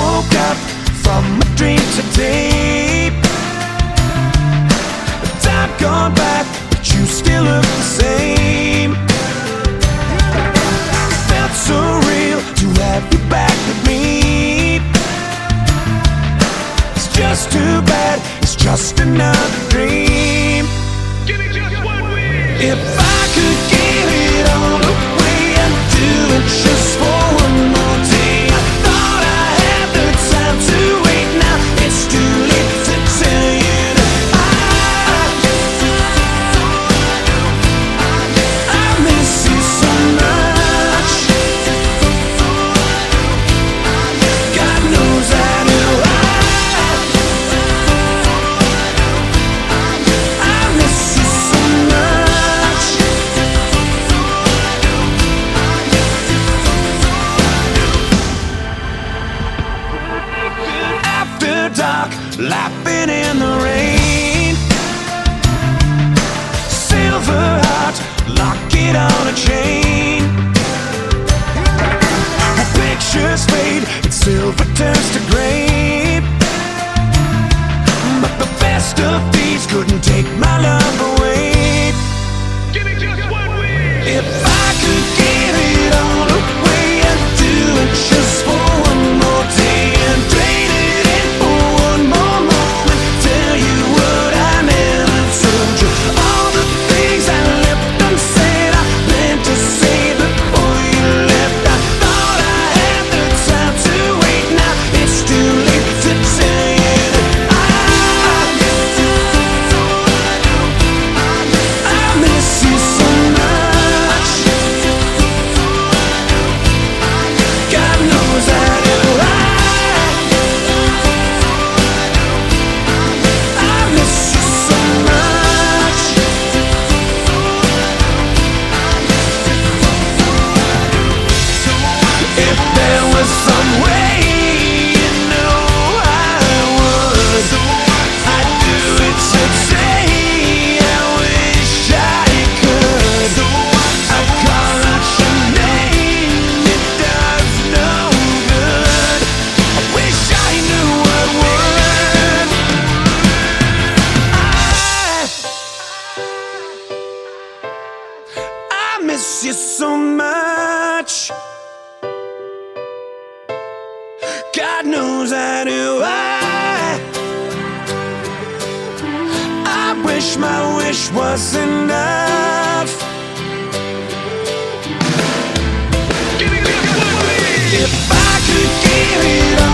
woke up from a dream today. Time gone back, but you still look the same. Felt so real to have you back with me. It's just too bad, it's just another dream. Give me just one wish. If I could give it all away and do it just for one more day. I thought I had the time to wait, now it's too late to tell you that I miss you so much. God knows I do. I miss you so much. After dark, laughing in the rain. Silver heart, lock it on a chain. Our pictures fade and silver turns to gray. But the best of these couldn't take my love away. Give me just one wish. If I could give it all away and do it just for one more day and trade it in for one more moment, tell you what I never told you, all the things I left unsaid, I meant to say before you left. I thought I had the time to wait, now it's too late to tell you that I miss you so much. God knows I do. I miss you so much. If there was some way, you know I would. I'd do it today. I wish I could. I call out your name, it does no good. I wish I knew what would. I miss you so much. God knows I do. I wish my wish was enough. Give me just one wish. If I could give it all